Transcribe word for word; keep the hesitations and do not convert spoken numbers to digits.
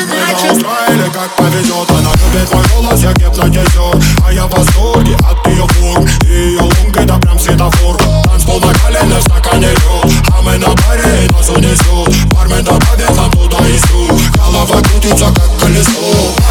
Устроили, как повезет. Она любит мой голос, я гипнотизер. А я в восторге от ее форм. И ее лунг это прям светофор. Танцпол накаленный в стакане лед. А мы на баре и нас унесет. Бармен добавит нам туда и сюда. Голова крутится как колесо.